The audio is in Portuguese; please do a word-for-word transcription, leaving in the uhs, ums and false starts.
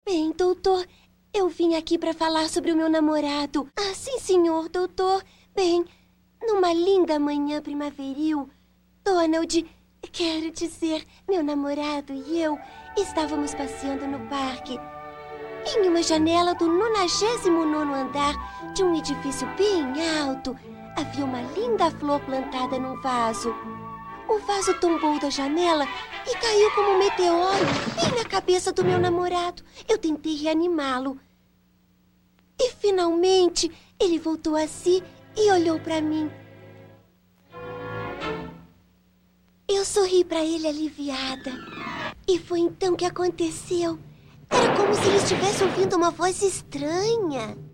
Bem, doutor, eu vim aqui para falar sobre o meu namorado. Ah, sim, senhor, doutor. Bem, numa linda manhã primaveril, Donald, quero dizer, meu namorado e eu estávamos passeando no parque. Em uma janela do nonagésimo nono andar de um edifício bem alto, havia uma linda flor plantada num vaso. O vaso tombou da janela e caiu como um meteoro bem na cabeça do meu namorado. Eu tentei reanimá-lo. E, finalmente, ele voltou a si e olhou para mim. Eu sorri para ele aliviada. E foi então que aconteceu. Era como se ele estivesse ouvindo uma voz estranha.